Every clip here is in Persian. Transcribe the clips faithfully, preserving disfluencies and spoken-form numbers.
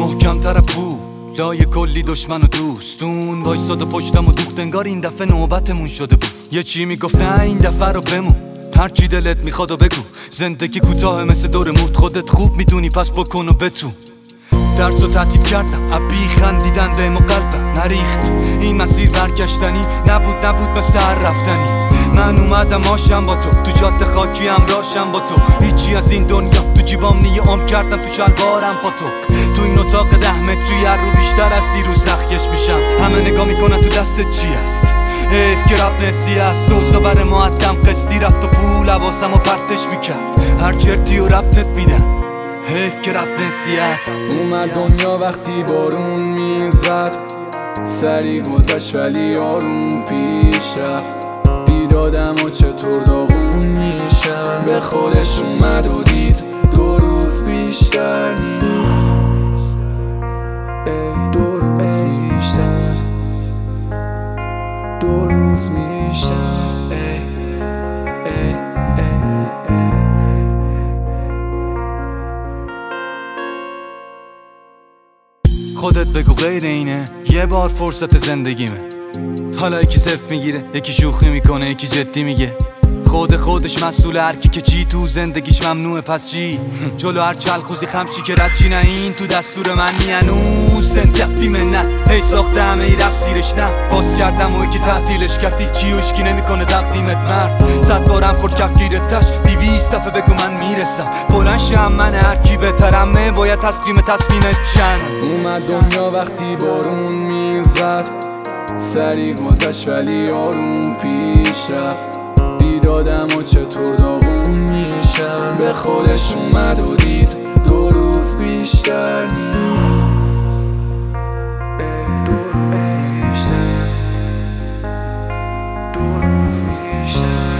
محکم تر پو لای کلی دشمن و دوستون وایساد و پشتم و دوخت انگار این دفعه نوبتمون شده بود. یه چی میگفت نه این دفعه رو بمون، هر چی دلت میخواد و بگو. زندگی کوتاه مثل دور موت، خودت خوب میدونی پس بکن و بتون. درس و تعطیل کردم عبی خندیدن به قلبم نریخت. این مسیر برگشتنی نبود نبود مثل هر رفتنی. من اومدم آشم با تو تو جاده خاکی همراشم با تو. هیچی از این دنیا تو جیبام نیه عام کردم تو شلوارم با تو. تو این اتاق ده متری هر رو بیشتر از دیروز نخکش میشم. همه نگاه میکنن تو دستت چی است؟ حیف که رب نسی است. دوزا بر معدم قسطی رفت و پول حواسم و پرتش میکرد. هر چرتی و ربطت میدن حیف که رب نسی است. اومد دنیا وقتی بارون میزد، سری گذشت ولی آروم پیش رفت. بیدادم و چطور داغون میشم، به خودش اومد و دید دو روز بیشتر نیست. ای دو روز بیشتر، دو روز بیشتر. ای ای ای ای خودت بگو غیر اینه یه بار فرصت زندگیمه. حالا یکی صفر میگیره، یکی شوخی میکنه، یکی جدی میگه. خود خودش مسئول هر کی که چی تو زندگیش ممنوعه پس چی؟ جلو هر چلخوزی خمچی که رد چی نه این تو دستور من نی. هنوز زنده بیمنت هی ساخته همه ای رفت زیرش نه. باز کردم و یکی تعطیلش کردی چی و اشکی نمیکنه تقدیمت مرد. صد بارم خورد کفگیرتش دیویست دفعه بگو من میرسم. بلند شم من هر کی بهترمه باید تسلیم تصمیمت چند. اومد دنیا وقتی بارون میزد، سری گذشت ولی آروم پیش رفت. بیدادم و چطور داغون میشم، به خودش اومد و دید دو روز بیشتر نیست. دو روز بیشتر، دو روز بیشتر.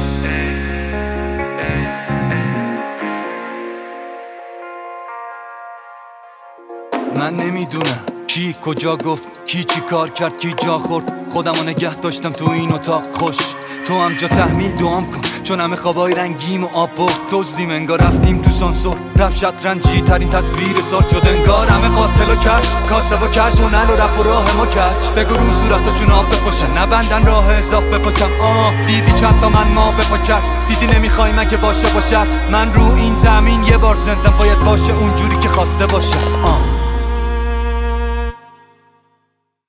من نمیدونم کی کجا گفت، کی چی کار کرد، کی جا خورد. خودم رو نگه داشتم تو این اتاق خوش. تو هم جا تحمیل دوام کن چون همه خوابای رنگیم و آب برد. دزدیم انگار رفتیم تو سانسور. رپ شطرنجی ترین تصویر سال شد انگار. همه قاتل و کش کاسب و کش هنل و رپ و راه ما کچ. بگو رو صورتا چون آب بپاشن نبندن راه اضافه بپاچم. آه دیدی چند تا من ما بپا کرد، دیدی نمیخوای من که باشه باشد. من رو این زمین یه بار زندم باید باشه اونجوری که خواسته باشه. آه